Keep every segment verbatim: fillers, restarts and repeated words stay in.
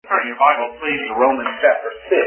Turn your Bible, please, to Romans chapter six.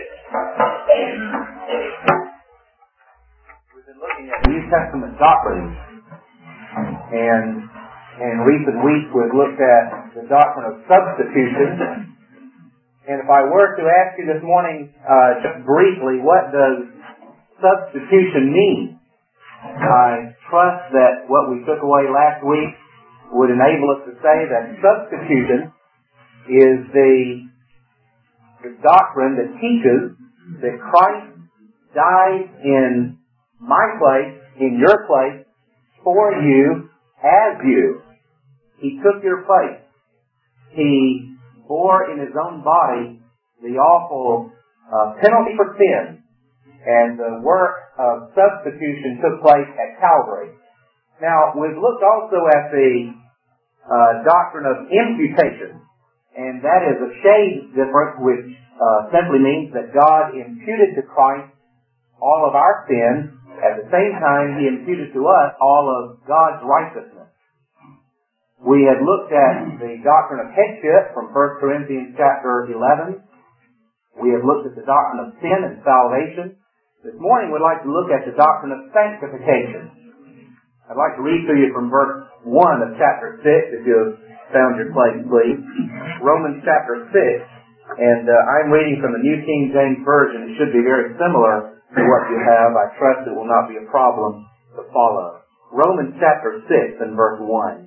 We've been looking at New Testament doctrines, and in recent weeks we've looked at the doctrine of substitution. And if I were to ask you this morning, uh, just briefly, what does substitution mean? I trust that what we took away last week would enable us to say that substitution is the the doctrine that teaches that Christ died in my place, in your place, for you, as you. He took your place. He bore in His own body the awful uh, penalty for sin, and the work of substitution took place at Calvary. Now, we've looked also at the uh, doctrine of imputation, and that is a shade different, which uh, simply means that God imputed to Christ all of our sins. At the same time, He imputed to us all of God's righteousness. We had looked at the doctrine of headship from First Corinthians chapter eleven. We have looked at the doctrine of sin and salvation. This morning we'd like to look at the doctrine of sanctification. I'd like to read to you from verse one of chapter six, if you've found your place, please. Romans chapter six, and uh, I'm reading from the New King James Version. It should be very similar to what you have. I trust it will not be a problem to follow. Romans chapter six and verse one.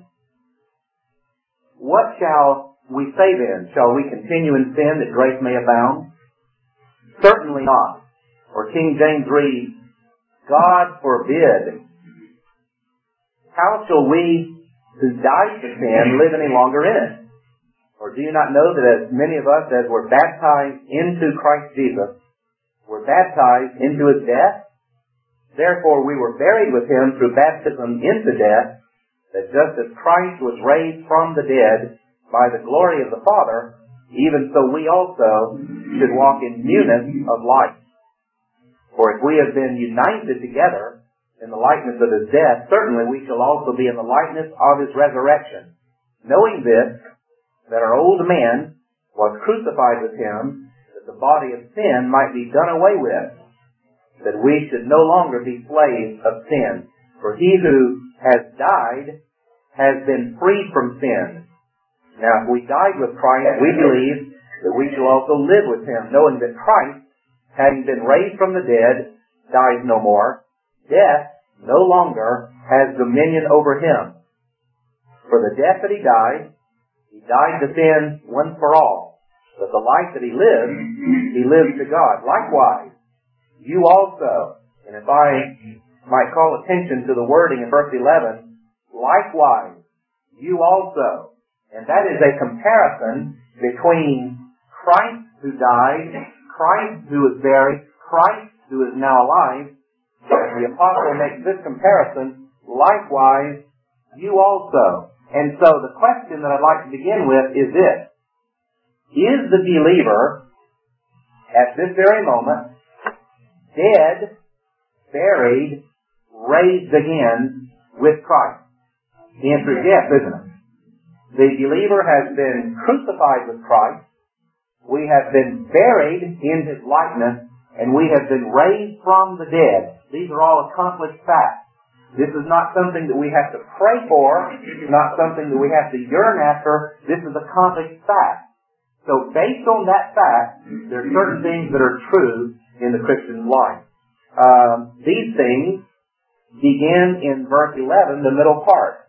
What shall we say then? Shall we continue in sin that grace may abound? Certainly not. Or King James reads, God forbid. How shall we who died to sin live any longer in it? Or do you not know that as many of us as were baptized into Christ Jesus were baptized into His death? Therefore we were buried with Him through baptism into death, that just as Christ was raised from the dead by the glory of the Father, even so we also should walk in newness of life. For if we have been united together in the likeness of His death, certainly we shall also be in the likeness of His resurrection. Knowing this, that our old man was crucified with Him, that the body of sin might be done away with, that we should no longer be slaves of sin. For he who has died has been freed from sin. Now if we died with Christ, we believe that we shall also live with Him, knowing that Christ, having been raised from the dead, dies no more. Death no longer has dominion over Him. For the death that He died, He died to sin once for all. But the life that He lives, He lives to God. Likewise, you also, and if I might call attention to the wording in verse eleven, likewise, you also. And that is a comparison between Christ who died, Christ who was buried, Christ who is now alive. And the apostle makes this comparison, likewise, you also. And so the question that I'd like to begin with is this. Is the believer, at this very moment, dead, buried, raised again with Christ? The answer is yes, isn't it? The believer has been crucified with Christ. We have been buried in His likeness, and we have been raised from the dead. These are all accomplished facts. This is not something that we have to pray for. It's not something that we have to yearn after. This is accomplished fact. So based on that fact, there are certain things that are true in the Christian life. Um, these things begin in verse eleven, the middle part.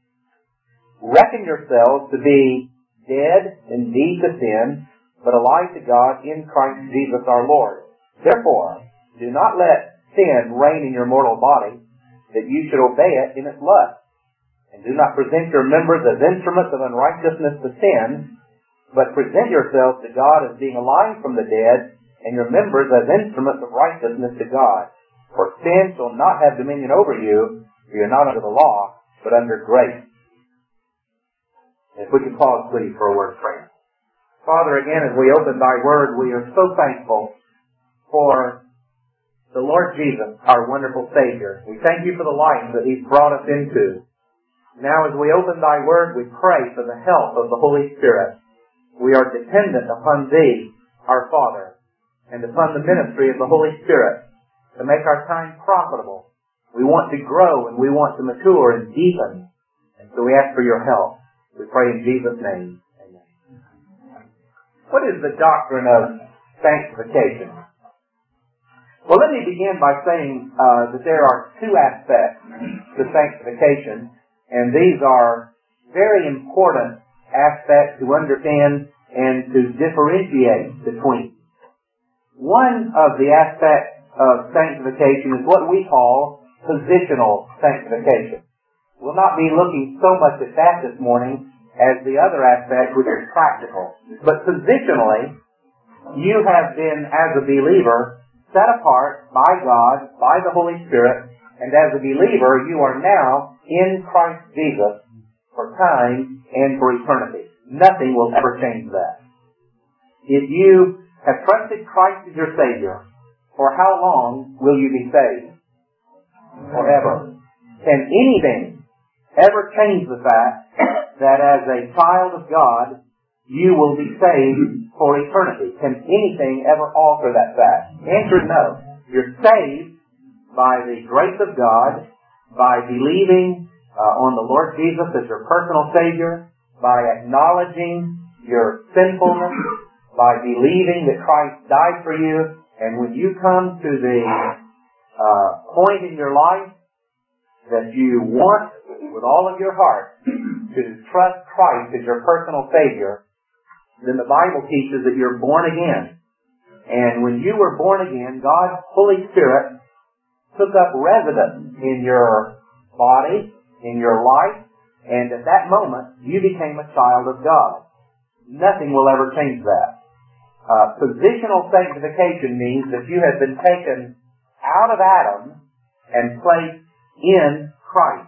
Reckon yourselves to be dead indeed to sin, but alive to God in Christ Jesus our Lord. Therefore, do not let sin reign in your mortal body, that you should obey it in its lust. And do not present your members as instruments of unrighteousness to sin, but present yourselves to God as being alive from the dead, and your members as instruments of righteousness to God. For sin shall not have dominion over you, for you are not under the law, but under grace. If we could pause, please, for a word of prayer. Father, again, as we open Thy Word, we are so thankful for the Lord Jesus, our wonderful Savior. We thank You for the life that He's brought us into. Now, as we open Thy Word, we pray for the help of the Holy Spirit. We are dependent upon Thee, our Father, and upon the ministry of the Holy Spirit to make our time profitable. We want to grow and we want to mature and deepen. And so we ask for your help. We pray in Jesus' name. Amen. What is the doctrine of sanctification? Well, let me begin by saying uh, that there are two aspects to sanctification, and these are very important aspects to understand and to differentiate between. One of the aspects of sanctification is what we call positional sanctification. We'll not be looking so much at that this morning as the other aspect, which is practical. But positionally, you have been, as a believer, set apart by God, by the Holy Spirit, and as a believer, you are now in Christ Jesus for time and for eternity. Nothing will ever change that. If you have trusted Christ as your Savior, for how long will you be saved? Forever. Can anything ever change the fact that as a child of God, you will be saved for eternity? Can anything ever alter that fact? Answer no. You're saved by the grace of God, by believing uh, on the Lord Jesus as your personal Savior, by acknowledging your sinfulness, by believing that Christ died for you, and when you come to the uh, point in your life that you want with all of your heart to trust Christ as your personal Savior, then the Bible teaches that you're born again. And when you were born again, God's Holy Spirit took up residence in your body, in your life, and at that moment, you became a child of God. Nothing will ever change that. Uh, positional sanctification means that you have been taken out of Adam and placed in Christ.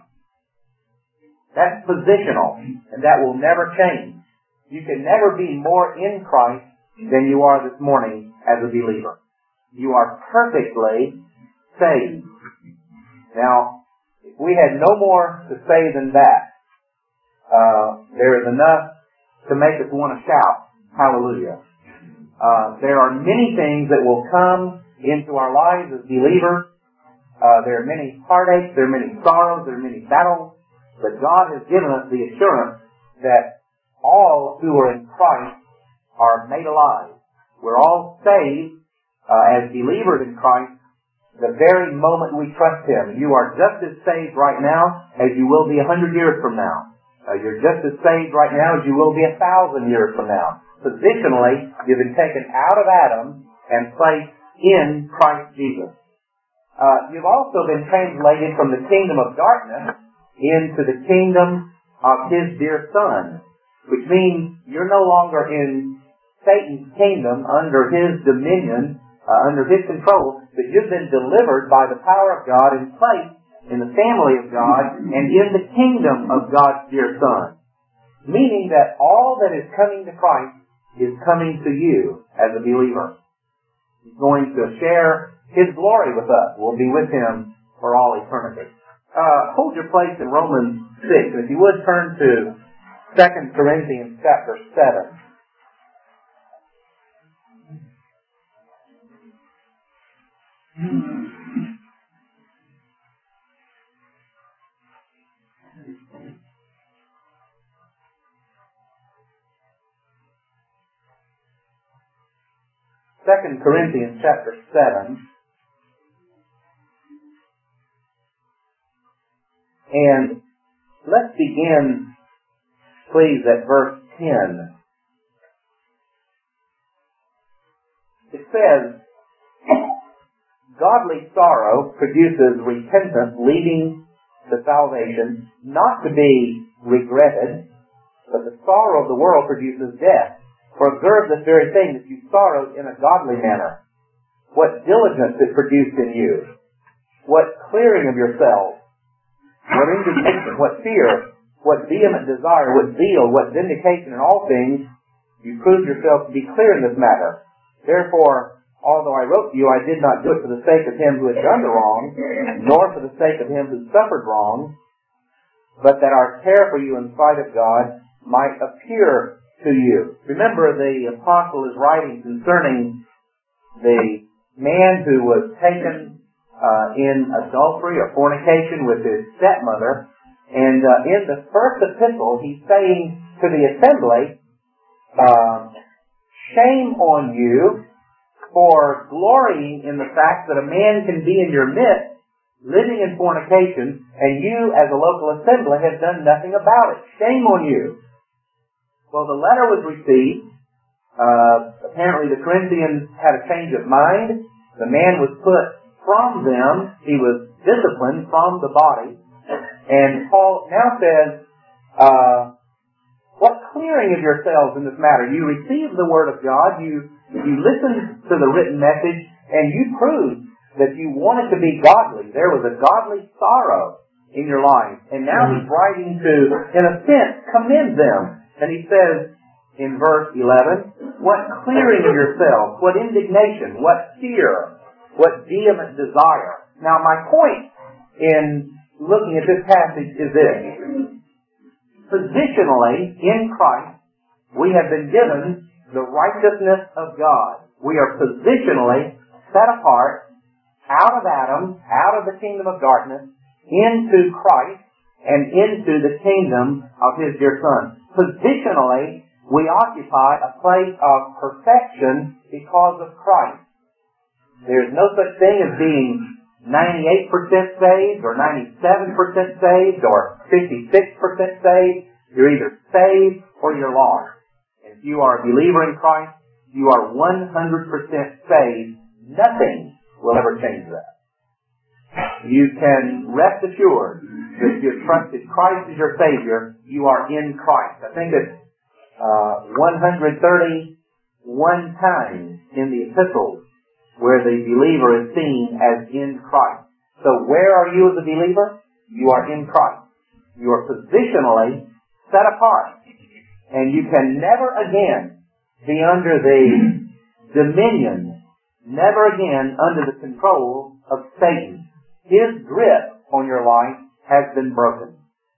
That's positional, and that will never change. You can never be more in Christ than you are this morning as a believer. You are perfectly saved. Now, if we had no more to say than that, uh, there is enough to make us want to shout, hallelujah. Uh, there are many things that will come into our lives as believers. Uh, there are many heartaches, there are many sorrows, there are many battles, but God has given us the assurance that all who are in Christ are made alive. We're all saved uh, as believers in Christ the very moment we trust Him. You are just as saved right now as you will be a hundred years from now. Uh, you're just as saved right now as you will be a thousand years from now. Positionally, you've been taken out of Adam and placed in Christ Jesus. Uh, you've also been translated from the kingdom of darkness into the kingdom of His dear Son, which means you're no longer in Satan's kingdom under his dominion, uh, under his control, but you've been delivered by the power of God and placed in the family of God and in the kingdom of God's dear Son. Meaning that all that is coming to Christ is coming to you as a believer. He's going to share His glory with us. We'll be with Him for all eternity. Uh, hold your place in Romans six, and if you would turn to Second Corinthians chapter seven. Second Corinthians chapter seven. And let's begin, please, at verse ten. It says, godly sorrow produces repentance leading to salvation, not to be regretted, but the sorrow of the world produces death. For observe this very thing, that you sorrowed in a godly manner. What diligence it produced in you. What clearing of yourselves. What indignation, what fear, what vehement desire, what zeal, what vindication in all things. You proved yourself to be clear in this matter. Therefore, although I wrote to you, I did not do it for the sake of him who had done the wrong, nor for the sake of him who suffered wrong, but that our care for you in spite of God might appear to you. Remember, the apostle is writing concerning the man who was taken uh, in adultery or fornication with his stepmother. And uh, in the first epistle, he's saying to the assembly, uh, shame on you for glorying in the fact that a man can be in your midst living in fornication, and you as a local assembly have done nothing about it. Shame on you. Well, the letter was received. Uh, apparently the Corinthians had a change of mind. The man was put from them. He was disciplined from the body. And Paul now says, uh, what clearing of yourselves in this matter? You received the Word of God, you, you listened to the written message, and you proved that you wanted to be godly. There was a godly sorrow in your life. And now he's writing to, in a sense, commend them. And he says in verse eleven, what clearing of yourselves, what indignation, what fear, what vehement desire. Now my point in looking at this passage is this. Positionally, in Christ, we have been given the righteousness of God. We are positionally set apart out of Adam, out of the kingdom of darkness, into Christ, and into the kingdom of His dear Son. Positionally, we occupy a place of perfection because of Christ. There's no such thing as being ninety-eight percent saved, or ninety-seven percent saved, or fifty-six percent saved. You're either saved or you're lost. If you are a believer in Christ, you are one hundred percent saved. Nothing will ever change that. You can rest assured that if you've trusted Christ as your Savior, you are in Christ. I think it's uh, one hundred thirty-one times in the epistles where the believer is seen as in Christ. So where are you as a believer? You are in Christ. You are positionally set apart. And you can never again be under the dominion, never again under the control of Satan. His grip on your life has been broken.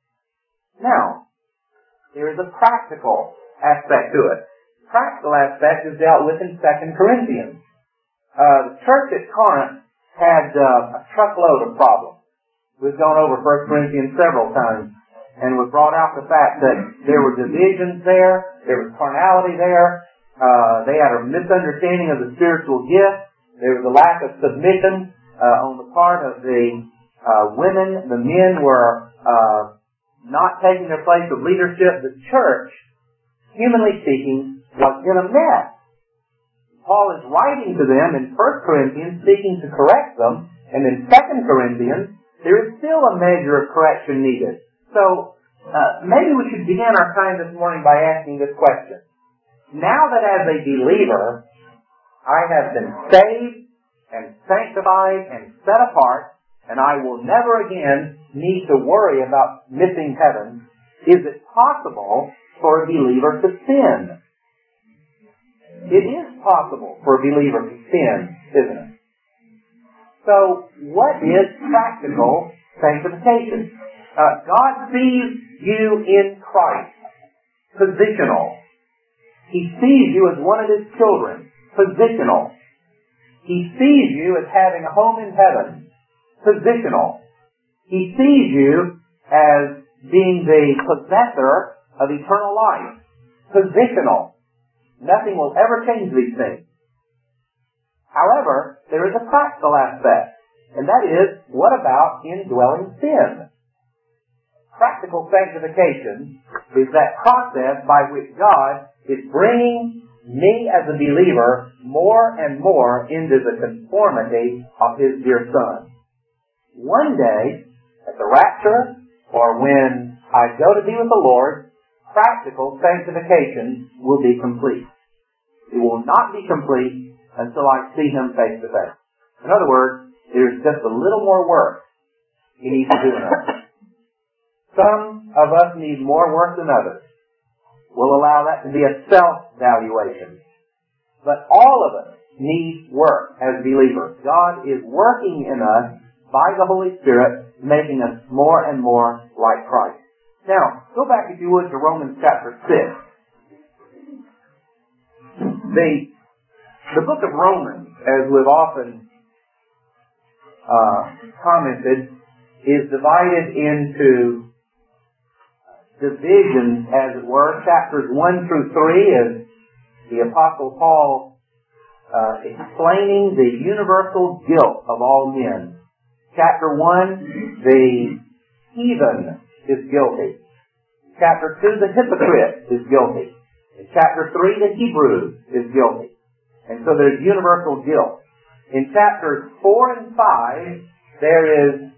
Now, there is a practical aspect to it. The practical aspect is dealt with in Second Corinthians. Uh, the church at Corinth had uh, a truckload of problems. We've gone over First Corinthians several times, and we've brought out the fact that there were divisions there, there was carnality there, uh, they had a misunderstanding of the spiritual gift, there was a lack of submission uh, on the part of the uh, women. The men were uh, not taking their place of leadership. The church, humanly speaking, was in a mess. Paul is writing to them in First Corinthians, seeking to correct them, and in Second Corinthians, there is still a measure of correction needed. So, uh, maybe we should begin our time this morning by asking this question. Now that as a believer, I have been saved and sanctified and set apart, and I will never again need to worry about missing heaven, is it possible for a believer to sin? It is possible for a believer to sin, isn't it? So, what is practical sanctification? Uh, God sees you in Christ. Positional. He sees you as one of His children. Positional. He sees you as having a home in heaven. Positional. He sees you as being the possessor of eternal life. Positional. Nothing will ever change these things. However, there is a practical aspect, and that is, what about indwelling sin? Practical sanctification is that process by which God is bringing me as a believer more and more into the conformity of His dear Son. One day, at the rapture, or when I go to be with the Lord, practical sanctification will be complete. It will not be complete until I see Him face to face. In other words, there's just a little more work He needs to do in us. Some of us need more work than others. We'll allow that to be a self-valuation. But all of us need work as believers. God is working in us by the Holy Spirit, making us more and more like Christ. Now, go back, if you would, to Romans chapter six. The, the book of Romans, as we've often uh, commented, is divided into divisions, as it were. Chapters one through three is the Apostle Paul uh, explaining the universal guilt of all men. Chapter one, the heathen is guilty. Chapter two, the hypocrite is guilty. In chapter three, the Hebrew is guilty. And so there's universal guilt. In chapters four and five, there is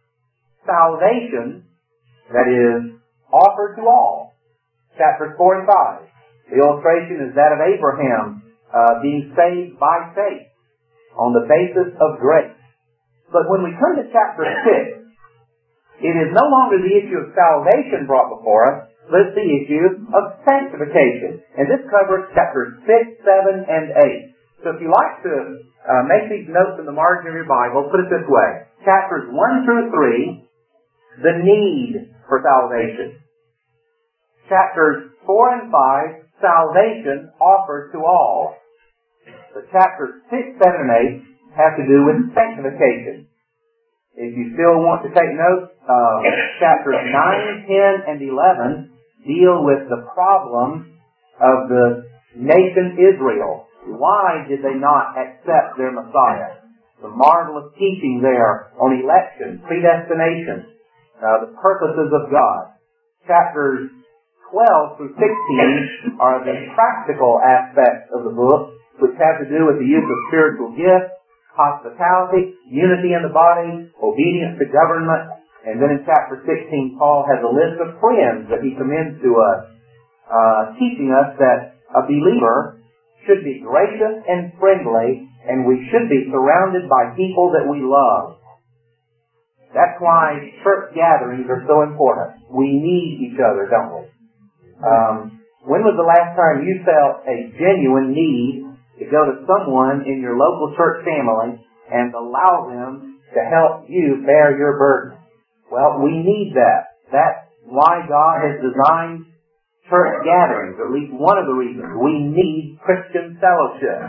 salvation that is offered to all. Chapters four and five. The illustration is that of Abraham uh, being saved by faith on the basis of grace. But when we come to chapter six, it is no longer the issue of salvation brought before us, but it's the issue of sanctification. And this covers chapters six, seven, and eight. So if you like to uh, make these notes in the margin of your Bible, put it this way. Chapters one through three, the need for salvation. Chapters four and five, salvation offered to all. So chapters six, seven, and eight have to do with sanctification. If you still want to take notes, uh, chapters nine, ten, and eleven deal with the problem of the nation Israel. Why did they not accept their Messiah? The marvelous teaching there on election, predestination, uh, the purposes of God. Chapters twelve through sixteen are the practical aspects of the book, which have to do with the use of spiritual gifts, hospitality, unity in the body, obedience to government. And then in chapter sixteen, Paul has a list of friends that he commends to us, uh, teaching us that a believer should be gracious and friendly, and we should be surrounded by people that we love. That's why church gatherings are so important. We need each other, don't we? Um, when was the last time you felt a genuine need to go to someone in your local church family and allow them to help you bear your burden? Well, we need that. That's why God has designed church gatherings, or at least one of the reasons. We need Christian fellowship.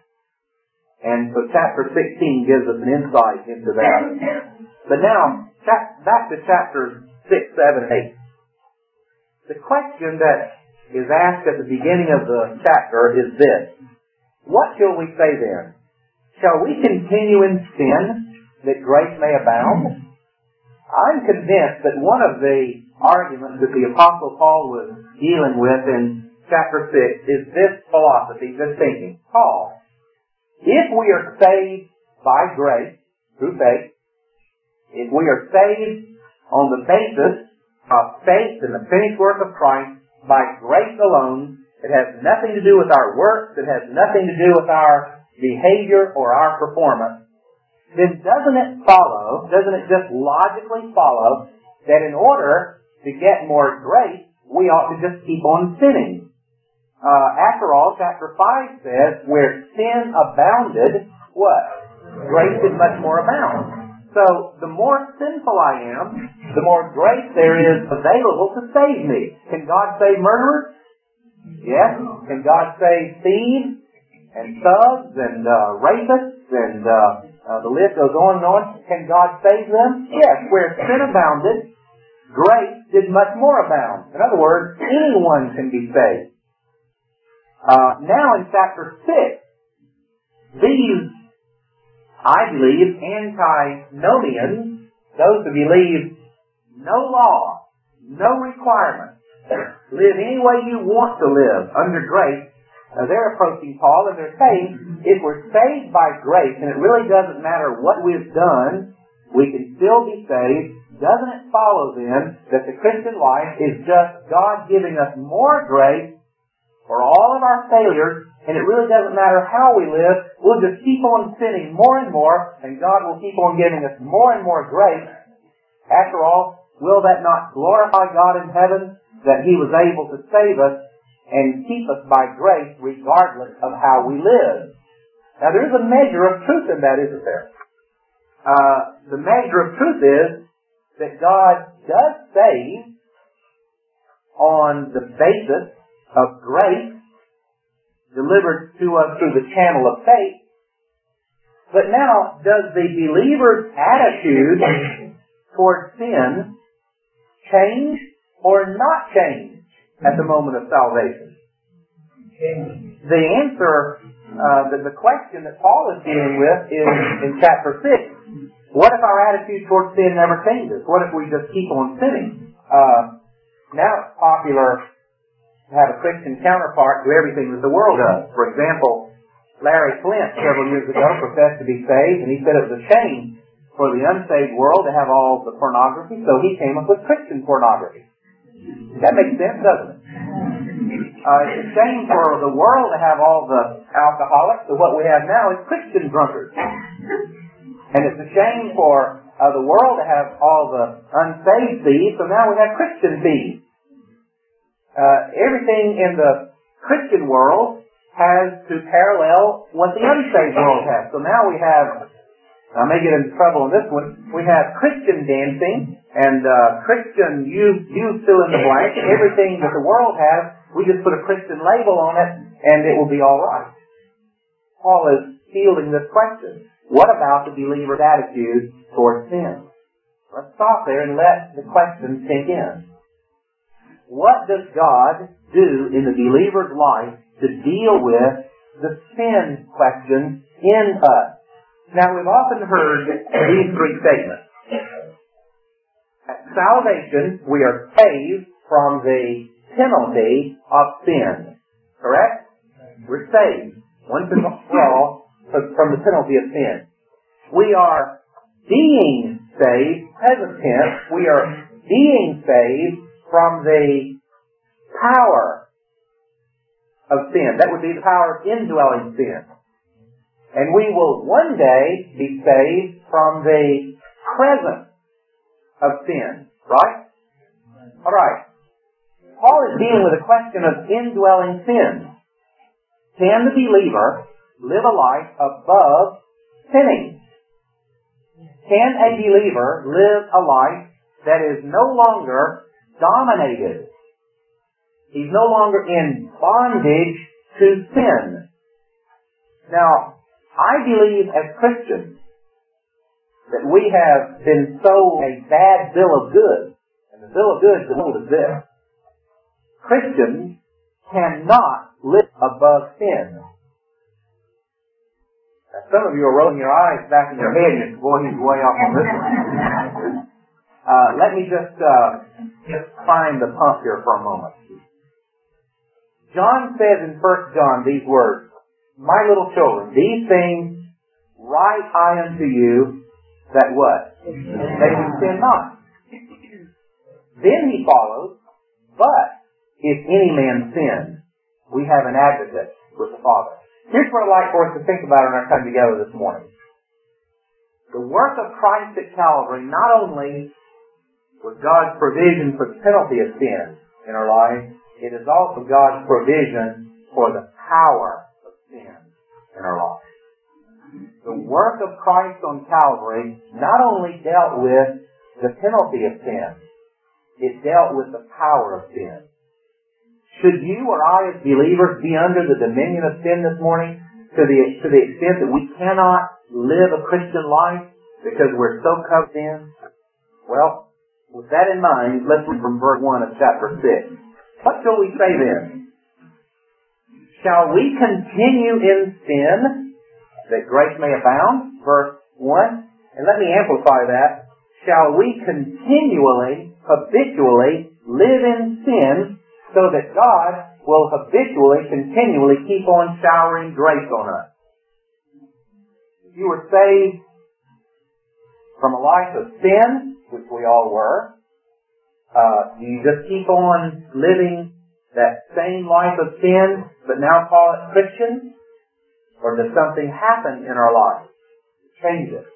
And so chapter sixteen gives us an insight into that. But now, back to chapters six, seven, and eight. The question that is asked at the beginning of the chapter is this. What shall we say then? Shall we continue in sin that grace may abound? I'm convinced that one of the arguments that the Apostle Paul was dealing with in chapter six is this philosophy, this thinking. Paul, if we are saved by grace, through faith, if we are saved on the basis of faith in the finished work of Christ, by grace alone, it has nothing to do with our works, it has nothing to do with our behavior or our performance, then doesn't it follow, doesn't it just logically follow that in order to get more grace, we ought to just keep on sinning? Uh, after all, chapter five says, where sin abounded, what? Grace did much more abound. So, the more sinful I am, the more grace there is available to save me. Can God save murderers? Yes. Can God save thieves and thugs and uh, rapists and uh, uh, the list goes on and on? Can God save them? Yes. Where sin abounded, grace did much more abound. In other words, anyone can be saved. Uh, now in chapter six, these, I believe, antinomians, those who believe no law, no requirement, live any way you want to live under grace, uh, they're approaching Paul and they're saying, if we're saved by grace, and it really doesn't matter what we've done, we can still be saved, doesn't it follow then that the Christian life is just God giving us more grace for all of our failures, and it really doesn't matter how we live, we'll just keep on sinning more and more, and God will keep on giving us more and more grace. After all, will that not glorify God in heaven, that He was able to save us and keep us by grace regardless of how we live? Now there's a measure of truth in that, isn't there? Uh, the measure of truth is that God does save on the basis of grace, delivered to us through the channel of faith. But now, does the believer's attitude towards sin change or not change at the moment of salvation? The answer, uh, the, the question that Paul is dealing with is in chapter six. What if our attitude towards sin never changes? What if we just keep on sinning? Uh, now it's popular to have a Christian counterpart to everything that the world does. For example, Larry Flint several years ago professed to be saved, and he said it was a shame for the unsaved world to have all the pornography, so he came up with Christian pornography. That makes sense, doesn't it? Uh, it's a shame for the world to have all the alcoholics, so what we have now is Christian drunkards. And it's a shame for uh, the world to have all the unsaved thieves, so now we have Christian thieves. Uh, everything in the Christian world has to parallel what the unsaved world has. So now we have, I may get into trouble on this one, we have Christian dancing and uh, Christian, you, you fill in the blank, everything that the world has, we just put a Christian label on it and it will be all right. Paul is fielding this question. What about the believer's attitude towards sin? Let's stop there and let the question sink in. What does God do in the believer's life to deal with the sin question in us? Now, we've often heard these three statements. At salvation, we are saved from the penalty of sin. Correct? We're saved once and for all from the penalty of sin. We are being saved, present tense, we are being saved from the power of sin. That would be the power of indwelling sin. And we will one day be saved from the presence of sin. Right? Alright. Paul is dealing with a question of indwelling sin. Can the believer live a life above sinning? Can a believer live a life that is no longer dominated? He's no longer in bondage to sin. Now, I believe as Christians that we have been sold a bad bill of goods. And the bill of goods is this. Christians cannot live above sin. Now, some of you are rolling your eyes back in your head and you're boy, he's way off on this one. Uh, let me just, uh, just find the pump here for a moment. John says in First John these words, "My little children, these things write I unto you, that what? That you sin not." Then he follows, "But if any man sin, we have an advocate with the Father." Here's what I'd like for us to think about in our time together this morning. The work of Christ at Calvary not only was God's provision for the penalty of sin in our life, it is also God's provision for the power of sin in our life. The work of Christ on Calvary not only dealt with the penalty of sin, it dealt with the power of sin. Should you or I as believers be under the dominion of sin this morning to the, to the extent that we cannot live a Christian life because we're so covered in? Well, with that in mind, let's read from verse one of chapter six. What shall we say then? Shall we continue in sin that grace may abound? Verse one. And let me amplify that. Shall we continually, habitually live in sin so that God will habitually, continually keep on showering grace on us? If you were saved from a life of sin, which we all were, uh, do you just keep on living that same life of sin, but now call it Christian? Or does something happen in our life to change it?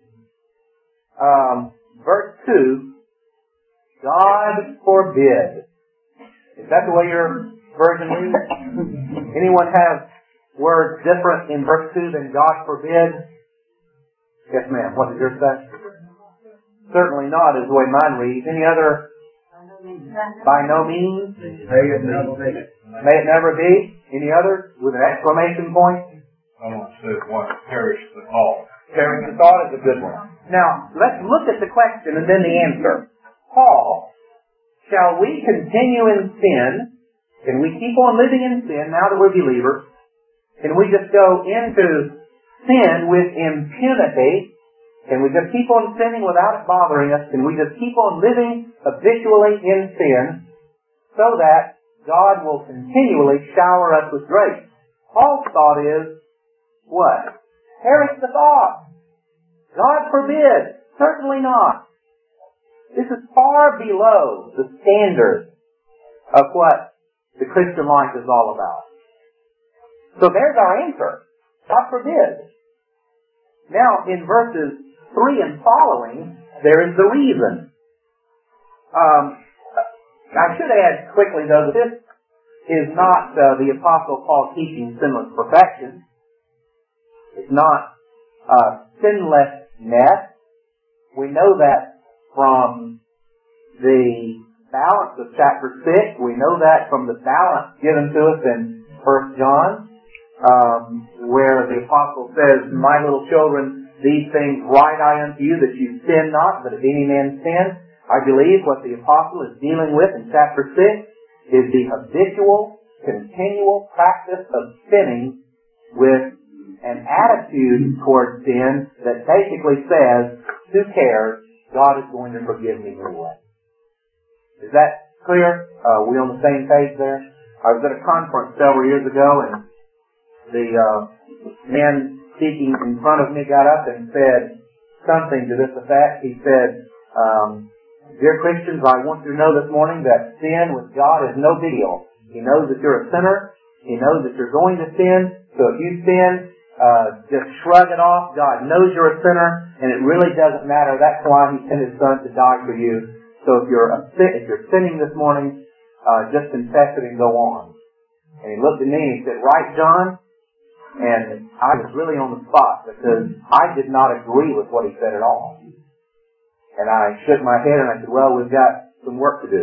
Um, verse two, God forbid. Is that the way your version reads? Anyone have words different in verse two than God forbid? Yes, ma'am. What does yours say? Certainly not is the way mine reads. Any other? By no means. May it never be. Any others with an exclamation point? I want to say one. Perish the thought. Perish the thought is a good one. Now, let's look at the question and then the answer. Paul, shall we continue in sin? Can we keep on living in sin now that we're believers? Can we just go into sin with impunity? Can we just keep on sinning without it bothering us? Can we just keep on living habitually in sin so that God will continually shower us with grace? Paul's thought is, what? Perish the thought. God forbid. Certainly not. This is far below the standard of what the Christian life is all about. So there's our answer. God forbid. Now, in verses three and following, there is the reason. Um, I should add quickly, though, that this is not uh, the Apostle Paul teaching sinless perfection. It's not uh, sinlessness. We know that from the balance of chapter six. We know that from the balance given to us in First John, um, where the Apostle says, my little children, these things write I unto you, that you sin not, but if any man sin. I believe what the Apostle is dealing with in chapter six is the habitual, continual practice of sinning with an attitude towards sin that basically says, who cares? God is going to forgive me anyway. Is that clear? Uh, we on the same page there? I was at a conference several years ago, and the uh, man speaking in front of me got up and said something to this effect. He said, um, dear Christians, I want you to know this morning that sin with God is no big deal. He knows that you're a sinner. He knows that you're going to sin. So if you sin, Uh, just shrug it off. God knows you're a sinner, and it really doesn't matter. That's why He sent His Son to die for you. So if you're a, if you're sinning this morning, uh, just confess it and go on. And he looked at me and he said, "Right, John?" And I was really on the spot because I did not agree with what he said at all. And I shook my head and I said, "Well, we've got some work to do.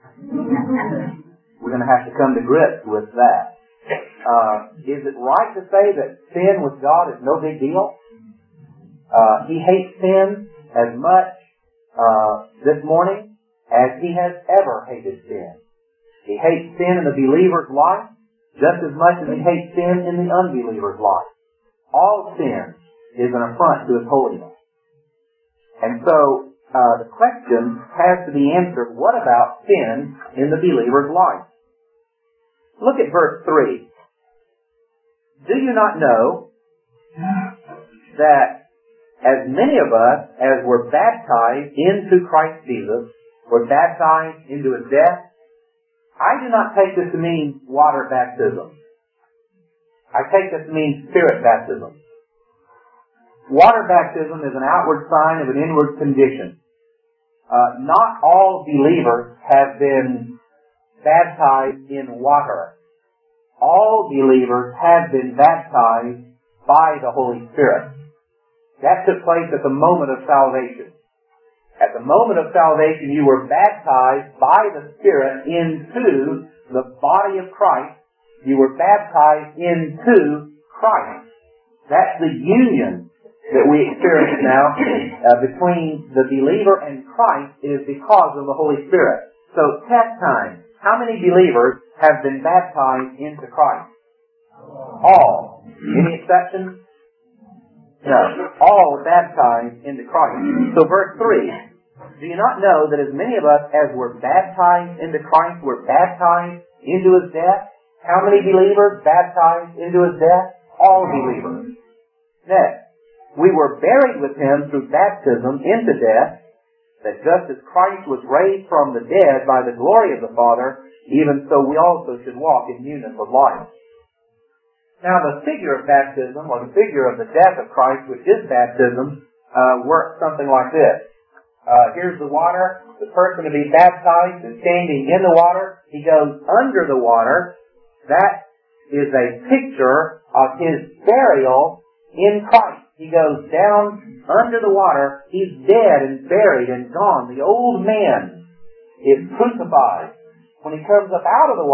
We're going to have to come to grips with that." Uh, is it right to say that sin with God is no big deal? Uh, he hates sin as much uh, this morning as he has ever hated sin. He hates sin in the believer's life just as much as he hates sin in the unbeliever's life. All sin is an affront to His holiness. And so uh, the question has to be answered, what about sin in the believer's life? Look at verse three. Do you not know that as many of us as were baptized into Christ Jesus were baptized into His death? I do not take this to mean water baptism. I take this to mean spirit baptism. Water baptism is an outward sign of an inward condition. Uh, not all believers have been baptized in water. All believers have been baptized by the Holy Spirit. That took place at the moment of salvation. At the moment of salvation, you were baptized by the Spirit into the body of Christ. You were baptized into Christ. That's the union that we experience now uh, between the believer and Christ is because of the Holy Spirit. So, test time. How many believers have been baptized into Christ? All. Any exceptions? No. All were baptized into Christ. So verse three. Do you not know that as many of us as were baptized into Christ were baptized into His death? How many believers baptized into His death? All believers. Next. We were buried with Him through baptism into death, that just as Christ was raised from the dead by the glory of the Father, even so we also should walk in newness of life. Now the figure of baptism, or the figure of the death of Christ, which is baptism, uh, works something like this. Uh, here's the water. The person to be baptized is standing in the water. He goes under the water. That is a picture of His burial in Christ. He goes down under the water. He's dead and buried and gone. The old man is crucified. When he comes up out of the water,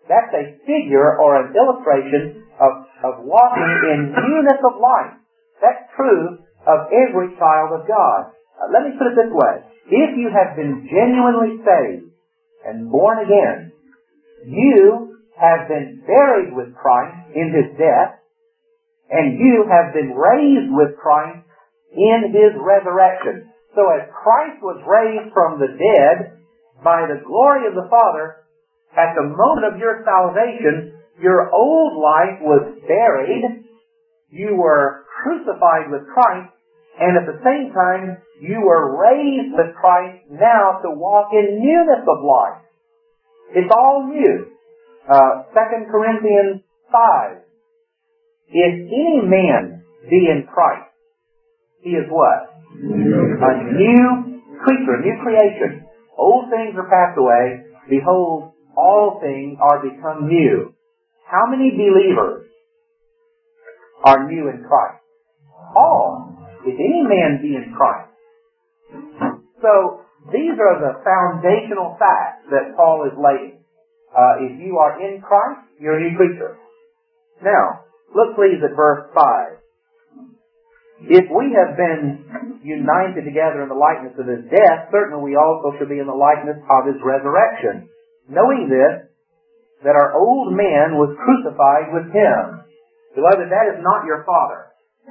That's a figure or an illustration of, of walking in newness of life. That's true of every child of God. Uh, let me put it this way. If you have been genuinely saved and born again, you have been buried with Christ in His death, and you have been raised with Christ in His resurrection. So as Christ was raised from the dead by the glory of the Father, at the moment of your salvation, your old life was buried, you were crucified with Christ, and at the same time, you were raised with Christ now to walk in newness of life. It's all new. Uh, Second Corinthians five. If any man be in Christ, he is what? A new creature, a new creation. Old things are passed away. Behold, all things are become new. How many believers are new in Christ? All. If any man be in Christ. So, these are the foundational facts that Paul is laying. Uh, if you are in Christ, you're a new creature. Now, look please at verse five. If we have been united together in the likeness of His death, certainly we also shall be in the likeness of His resurrection. Knowing this, that our old man was crucified with Him. Beloved, that is not your father.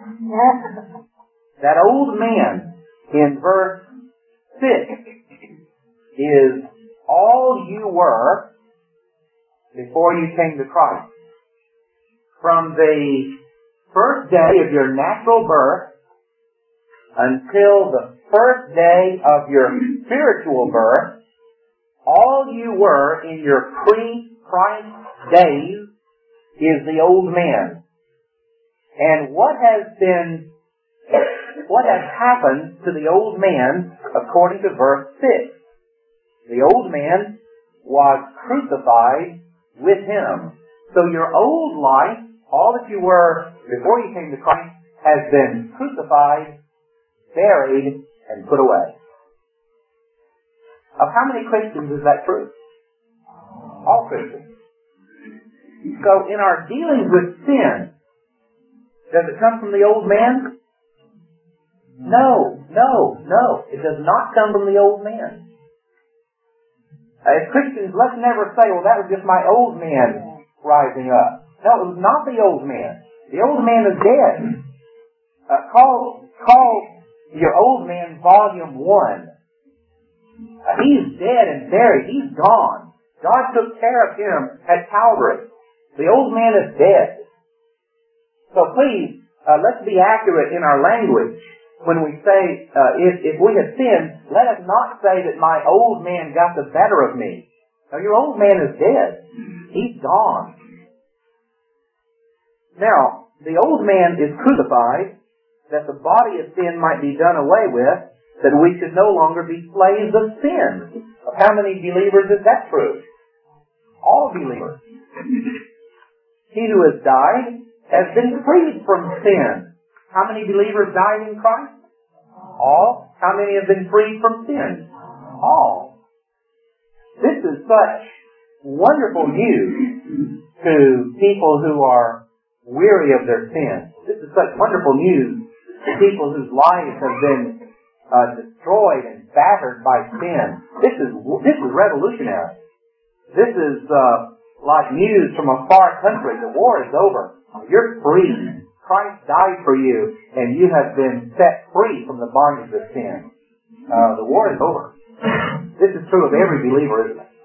That old man in verse six is all you were before you came to Christ. From the first day of your natural birth until the first day of your spiritual birth, all you were in your pre-Christ days is the old man. And what has been, what has happened to the old man according to verse six? The old man was crucified with Him. So your old life, all that you were before you came to Christ, has been crucified, buried, and put away. Of how many Christians is that true? All Christians. So in our dealings with sin, does it come from the old man? No, no, no. It does not come from the old man. As Christians, let's never say, well, that was just my old man rising up. No, it was not the old man. The old man is dead. Uh, call, call your old man volume one. Uh, he's dead and buried. He's gone. God took care of him at Calvary. The old man is dead. So please, uh, let's be accurate in our language. When we say, uh, if, if we have sinned, let us not say that my old man got the better of me. Now, your old man is dead. He's gone. Now, the old man is crucified that the body of sin might be done away with, that we should no longer be slaves of sin. Of how many believers is that true? All believers. He who has died has been freed from sin. How many believers died in Christ? All. How many have been freed from sin? All. This is such wonderful news to people who are weary of their sin. This is such wonderful news to people whose lives have been uh, destroyed and battered by sin. This is this is revolutionary. This is uh, like news from a far country. The war is over. You're free. Christ died for you, and you have been set free from the bondage of sin. Uh, the war is over. This is true of every believer, isn't it?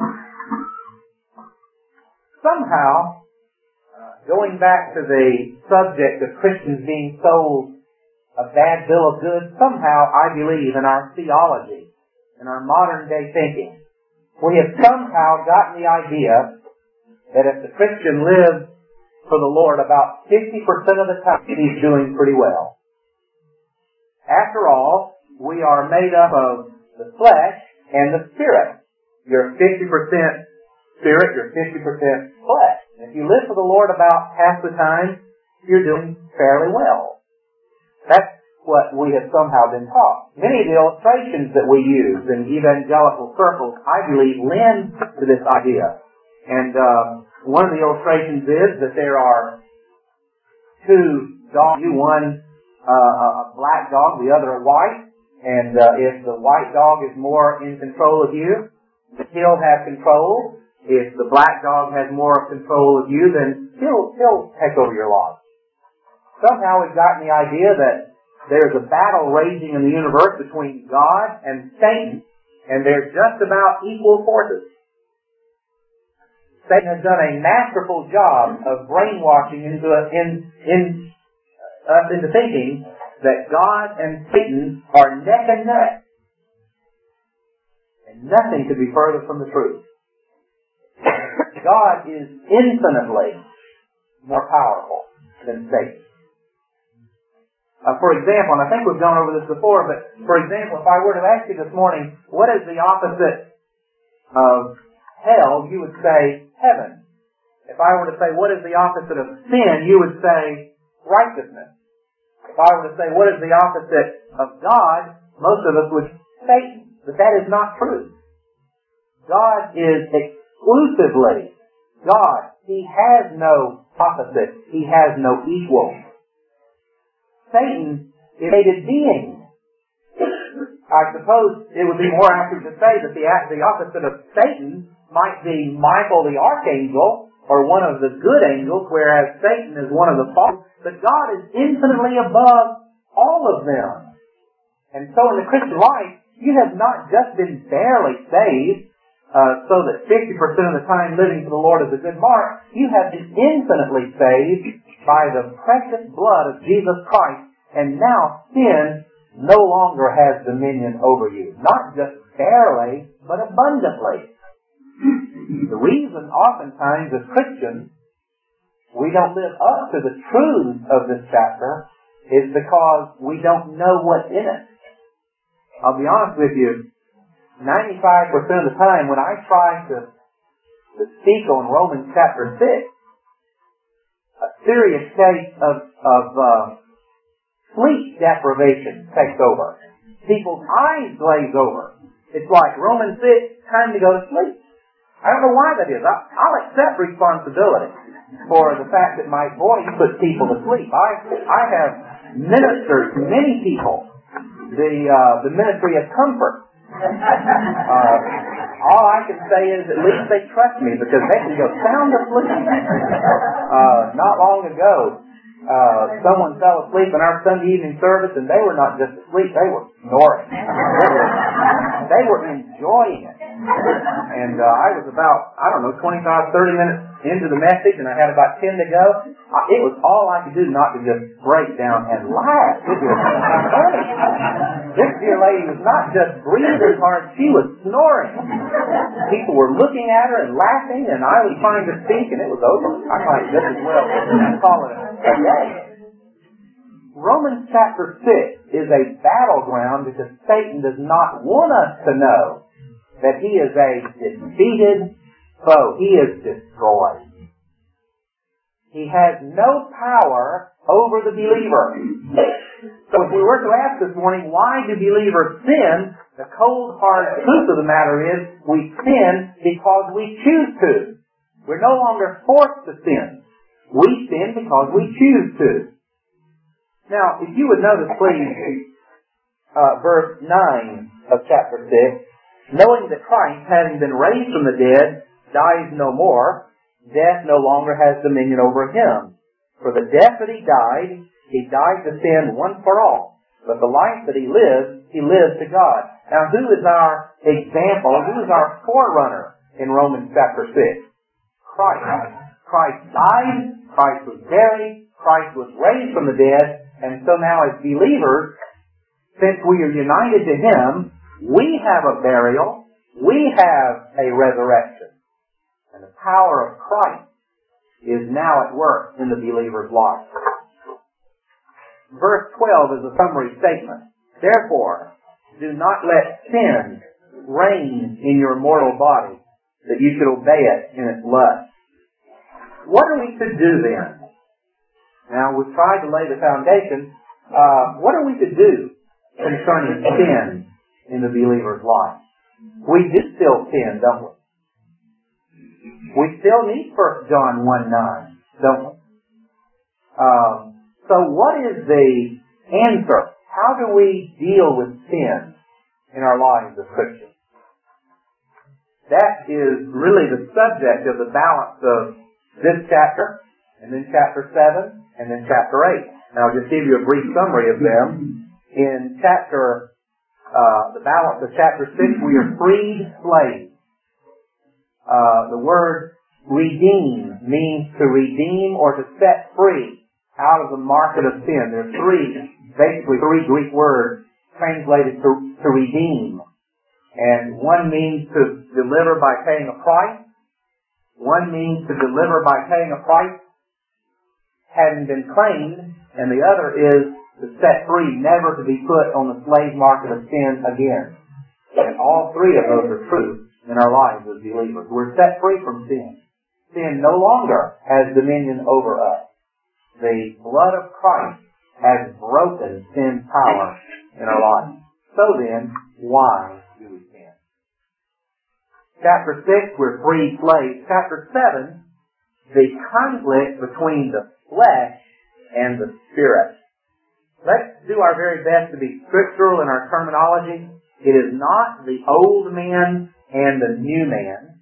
Somehow, uh, going back to the subject of Christians being sold a bad bill of goods, somehow I believe in our theology, in our modern day thinking, we have somehow gotten the idea that if the Christian lives for the Lord about fifty percent of the time, he's doing pretty well. After all, we are made up of the flesh and the spirit. You're fifty percent spirit, you're fifty percent flesh. And if you live for the Lord about half the time, you're doing fairly well. That's what we have somehow been taught. Many of the illustrations that we use in evangelical circles, I believe, lend to this idea. And uh, one of the illustrations is that there are two dogs, one uh, a black dog, the other a white. And uh, if the white dog is more in control of you, then he'll have control. If the black dog has more control of you, then he'll, he'll take over your life. Somehow we've gotten the idea that there's a battle raging in the universe between God and Satan, and they're just about equal forces. Satan has done a masterful job of brainwashing into a, in, in, us into thinking that God and Satan are neck and neck. And nothing could be further from the truth. God is infinitely more powerful than Satan. Uh, for example, and I think we've gone over this before, but for example, if I were to ask you this morning, what is the opposite of hell, you would say heaven. If I were to say, what is the opposite of sin, you would say righteousness. If I were to say, what is the opposite of God, most of us would say Satan. But that is not true. God is exclusively God. He has no opposite. He has no equal. Satan is a created being. I suppose it would be more accurate to say that the, the opposite of Satan might be Michael the Archangel, or one of the good angels, whereas Satan is one of the fallen. But God is infinitely above all of them. And so in the Christian life, you have not just been barely saved, uh, so that fifty percent of the time living for the Lord is a good mark. You have been infinitely saved by the precious blood of Jesus Christ, and now sin no longer has dominion over you. Not just barely, but abundantly. The reason oftentimes as Christians we don't live up to the truths of this chapter is because we don't know what's in it. I'll be honest with you, ninety-five percent of the time when I try to, to speak on Romans chapter six, a serious case of, of uh, sleep deprivation takes over. People's eyes glaze over. It's like Romans six, time to go to sleep. I don't know why that is. I, I'll accept responsibility for the fact that my voice puts people to sleep. I I have ministered to many people the uh, the ministry of comfort. Uh, all I can say is at least they trust me because they can go sound asleep. Uh, not long ago, uh, someone fell asleep in our Sunday evening service, and they were not just asleep; they were snoring. They were, they were enjoying it. And uh, I was about, I don't know, twenty-five, thirty minutes into the message, and I had about ten to go. Uh, it was all I could do not to just break down and laugh. It was funny. This dear lady was not just breathing hard, she was snoring. People were looking at her and laughing, and I was trying to speak, and it was over. I might just as well call it a day. Romans chapter six is a battleground because Satan does not want us to know that he is a defeated foe. He is destroyed. He has no power over the believer. So if we were to ask this morning, why do believers sin? The cold, hard truth of the matter is, we sin because we choose to. We're no longer forced to sin. We sin because we choose to. Now, if you would notice, please, uh, verse nine of chapter six, knowing that Christ, having been raised from the dead, dies no more, death no longer has dominion over him. For the death that he died, he died to sin once for all. But the life that he lives, he lives to God. Now, who is our example? Who is our forerunner in Romans chapter six? Christ. Christ died, Christ was buried, Christ was raised from the dead, and so now as believers, since we are united to him, we have a burial, we have a resurrection. And the power of Christ is now at work in the believer's life. Verse twelve is a summary statement. Therefore, do not let sin reign in your mortal body, that you should obey it in its lust. What are we to do then? Now, we've tried to lay the foundation. Uh, what are we to do concerning sin in the believer's life? We do still sin, don't we? We still need First John one nine, don't we? Um, so what is the answer? How do we deal with sin in our lives as Christians? That is really the subject of the balance of this chapter, and then chapter seven, and then chapter eight. Now I'll just give you a brief summary of them. In chapter, uh, the balance of chapter six, we are freed slaves. Uh, the word redeem means to redeem or to set free out of the market of sin. There are three, basically three Greek words translated to, to redeem. And one means to deliver by paying a price. One means to deliver by paying a price having been claimed. And the other is to set free, never to be put on the slave market of sin again. And all three of those are true in our lives as believers. We're set free from sin. Sin no longer has dominion over us. The blood of Christ has broken sin's power in our lives. So then, why do we sin? Chapter six, we're free slaves. Chapter seven, the conflict between the flesh and the spirit. Let's do our very best to be scriptural in our terminology. It is not the old man and the new man.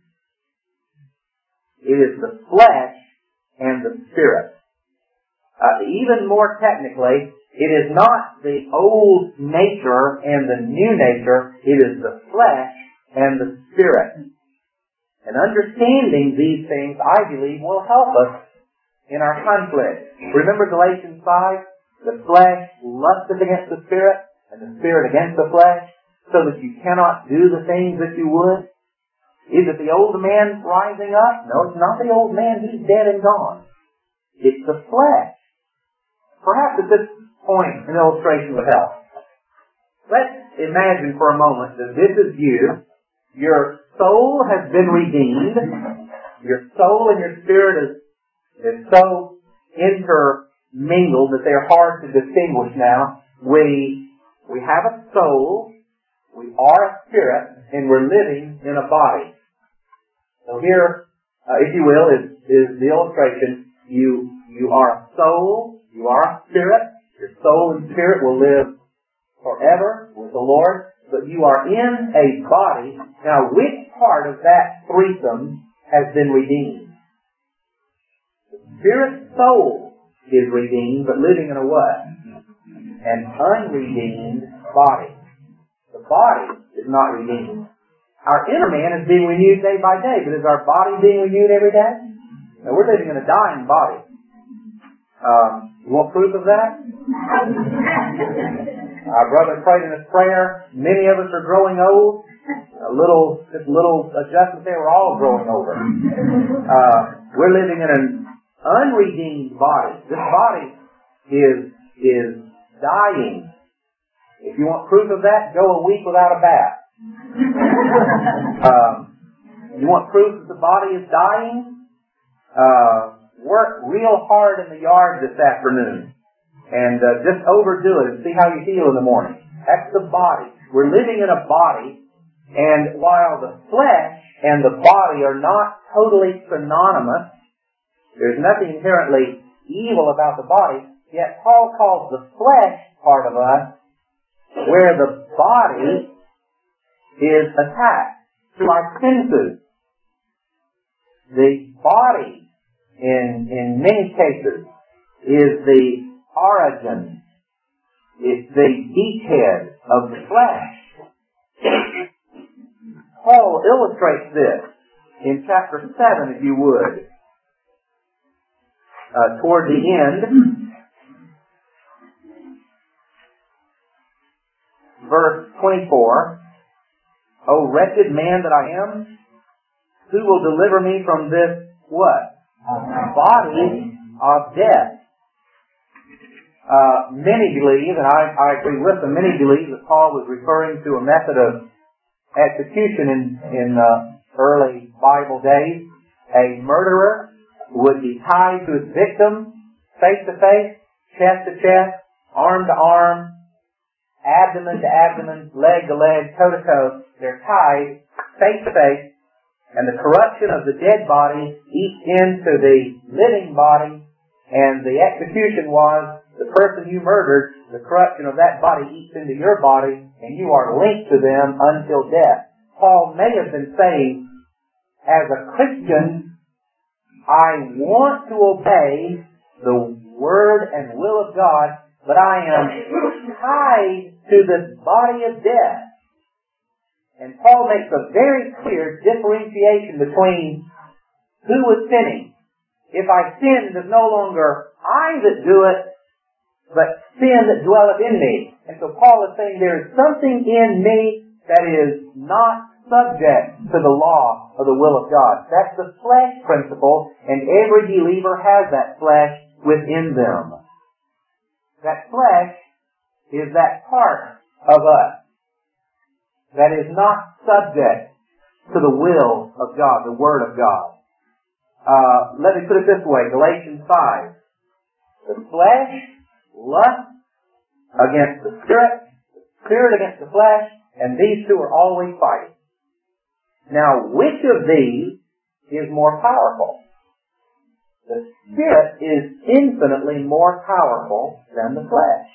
It is the flesh and the spirit. Uh, even more technically, it is not the old nature and the new nature. It is the flesh and the spirit. And understanding these things, I believe, will help us in our conflict. Remember Galatians five? The flesh lusteth against the spirit, and the spirit against the flesh, so that you cannot do the things that you would. Is it the old man rising up? No, it's not the old man. He's dead and gone. It's the flesh. Perhaps at this point, an illustration would help. Let's imagine for a moment that this is you. Your soul has been redeemed. Your soul and your spirit is, is so intermingled that they're hard to distinguish now. We, we have a soul, we are a spirit, and we're living in a body. So here, uh, if you will, is, is the illustration. You, you are a soul, you are a spirit. Your soul and spirit will live forever with the Lord, but you are in a body. Now, which part of that threesome has been redeemed? The spirit soul is redeemed, but living in a what? An unredeemed body. The body is not redeemed. Our inner man is being renewed day by day, but is our body being renewed every day? Now, we're living in a dying body. Um, you want proof of that? Our brother prayed in his prayer. Many of us are growing old. A little, just little adjustment there. We're all growing over. Uh, we're living in an unredeemed body. This body is is dying. If you want proof of that, go a week without a bath. um, you want proof that the body is dying? Uh, work real hard in the yard this afternoon. And uh, just overdo it and see how you feel in the morning. That's the body. We're living in a body, and while the flesh and the body are not totally synonymous, there's nothing inherently evil about the body, yet Paul calls the flesh part of us where the body is attached to our senses. The body, in, in many cases, is the origin, it's the beachhead of the flesh. Paul illustrates this in chapter seven, if you would. Uh, toward the end, verse twenty-four, O wretched man that I am, who will deliver me from this, what? Body of death. Uh, many believe, and I, I agree with them, many believe that Paul was referring to a method of execution in, in uh, early Bible days. A murderer would be tied to his victim, face to face, chest to chest, arm to arm, abdomen to abdomen, leg to leg, toe to toe. They're tied face to face, And the corruption of the dead body eats into the living body, and the execution was the person you murdered, the corruption of that body eats into your body, and you are linked to them until death. Paul may have been saying, as a Christian, I want to obey the Word and will of God, but I am tied to the body of death. And Paul makes a very clear differentiation between who was sinning. If I sin, it is no longer I that do it, but sin that dwelleth in me. And so Paul is saying there is something in me that is not subject to the law of the will of God. That's the flesh principle, and every believer has that flesh within them. That flesh is that part of us that is not subject to the will of God, the Word of God. Uh, let me put it this way, Galatians five. The flesh lusts against the Spirit, the Spirit against the flesh, and these two are always fighting. Now, which of these is more powerful? The Spirit is infinitely more powerful than the flesh.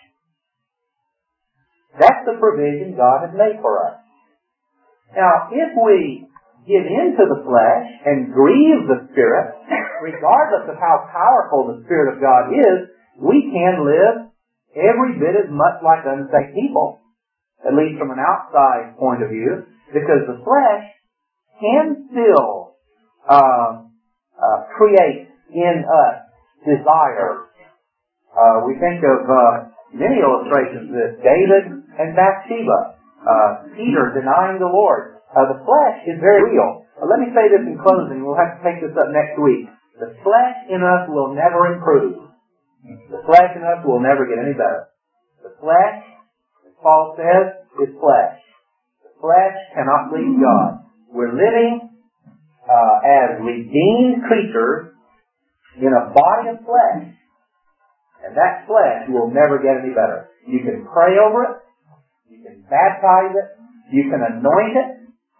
That's the provision God has made for us. Now, if we give in to the flesh and grieve the Spirit, regardless of how powerful the Spirit of God is, we can live every bit as much like unsaved people, at least from an outside point of view, because the flesh can still uh, uh, create in us desire. Uh, we think of uh, many illustrations of this. David and Bathsheba. Uh, Peter denying the Lord. Uh, the flesh is very real. Uh, let me say this in closing. We'll have to take this up next week. The flesh in us will never improve. The flesh in us will never get any better. The flesh, as Paul says, is flesh. The flesh cannot please God. We're living uh, as redeemed creatures in a body of flesh. And that flesh will never get any better. You can pray over it. You can baptize it. You can anoint it.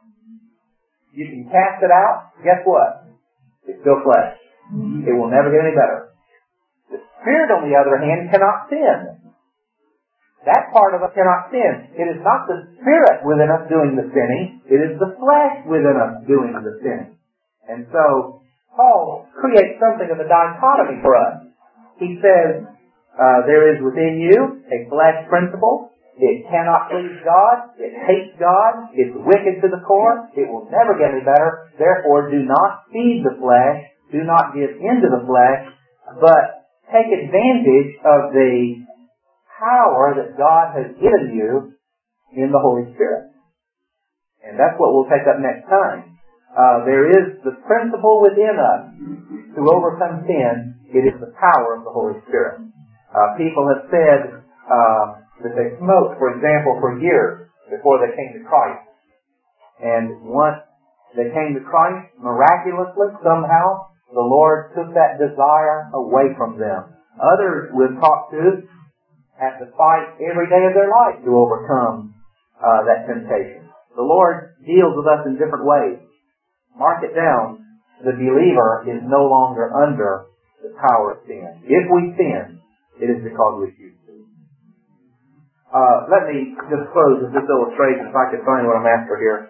You can cast it out. Guess what? It's still flesh. It will never get any better. The Spirit, on the other hand, cannot sin. That part of us cannot sin. It is not the Spirit within us doing the sinning. It is the flesh within us doing the sinning. And so, Paul creates something of a dichotomy for us. He says, uh, there is within you a flesh principle. It cannot please God. It hates God. It's wicked to the core. It will never get any better. Therefore, do not feed the flesh. Do not give into the flesh. But take advantage of the power that God has given you in the Holy Spirit. And that's what we'll take up next time. Uh, there is the principle within us to overcome sin. It is the power of the Holy Spirit. Uh, people have said uh, that they smoked, for example, for years before they came to Christ. And once they came to Christ, miraculously, somehow, the Lord took that desire away from them. Others we've talked to have to fight every day of their life to overcome uh, that temptation. The Lord deals with us in different ways. Mark it down. The believer is no longer under the power of sin. If we sin, it is because we choose to. Uh, let me just close with this illustration, if I could find what I'm after here.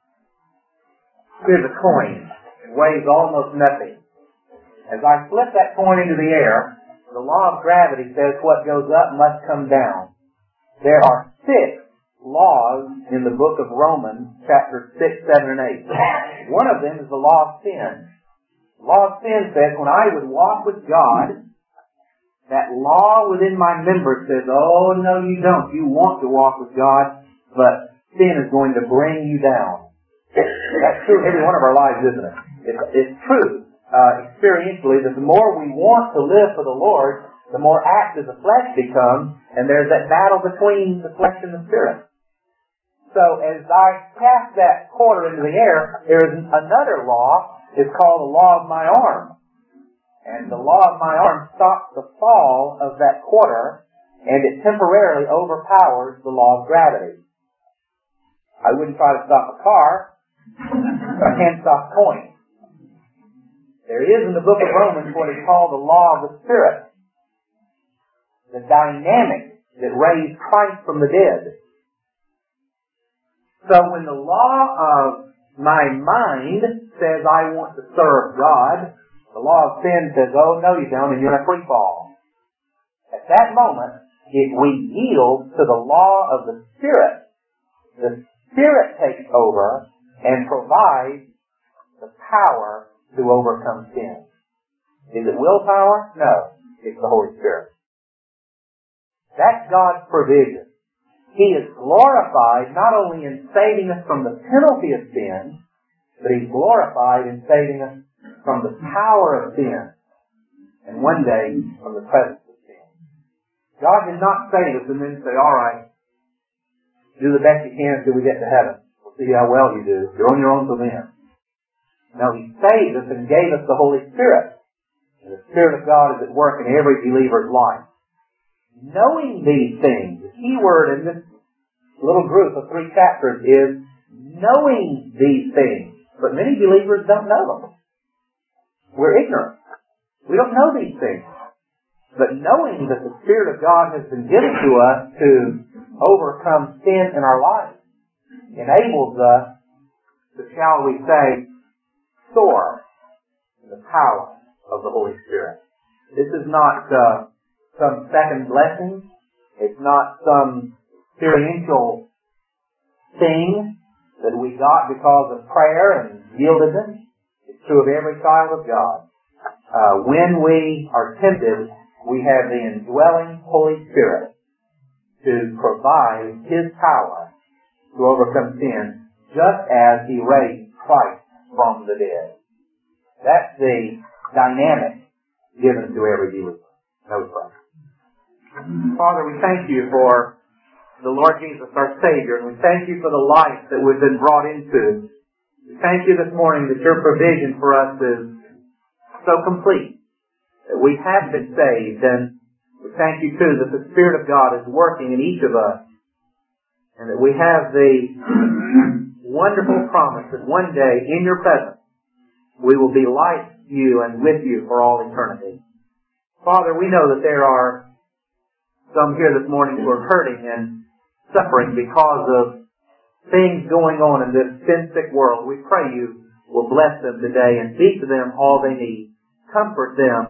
Here's a coin. It weighs almost nothing. As I flip that coin into the air, the law of gravity says what goes up must come down. There are six laws in the book of Romans, chapters six, seven, and eight. One of them is the law of sin. The law of sin says when I would walk with God, that law within my members says, oh, no, you don't. You want to walk with God, but sin is going to bring you down. That's true in every one of our lives, isn't it? It's, it's true. Uh, experientially, that the more we want to live for the Lord, the more active the flesh becomes, and there's that battle between the flesh and the Spirit. So as I cast that quarter into the air, there is another law. It's called the law of my arm. And the law of my arm stops the fall of that quarter, and it temporarily overpowers the law of gravity. I wouldn't try to stop a car. a hand-stock coin. There is in the book of Romans what is called the law of the Spirit. The dynamic that raised Christ from the dead. So when the law of my mind says I want to serve God, the law of sin says, oh, no you don't, and you're in a free fall. At that moment, if we yield to the law of the Spirit, the Spirit takes over and provides the power to overcome sin. Is it willpower? No. It's the Holy Spirit. That's God's provision. He is glorified not only in saving us from the penalty of sin, but He's glorified in saving us from the power of sin, and one day from the presence of sin. God did not save us and then say, all right, do the best you can until we get to heaven. We'll see how well you do. You're on your own till then. No, He saved us and gave us the Holy Spirit. And the Spirit of God is at work in every believer's life. Knowing these things, the key word in this little group of three chapters is knowing these things. But many believers don't know them. We're ignorant. We don't know these things. But knowing that the Spirit of God has been given to us to overcome sin in our life enables us to, shall we say, soar in the power of the Holy Spirit. This is not uh, some second blessing. It's not some experiential thing that we got because of prayer and yieldedness. It's true of every child of God. Uh, when we are tempted, we have the indwelling Holy Spirit to provide His power to overcome sin, just as He raised Christ from the dead. That's the dynamic given to every believer. No problem. Father, we thank You for the Lord Jesus, our Savior, and we thank You for the life that we've been brought into. We thank You this morning that Your provision for us is so complete, that we have been saved, and we thank You too that the Spirit of God is working in each of us, and that we have the wonderful promise that one day in Your presence we will be like You and with You for all eternity. Father, we know that there are some here this morning who are hurting and suffering because of things going on in this sin-sick world. We pray You will bless them today and speak to them all they need. Comfort them.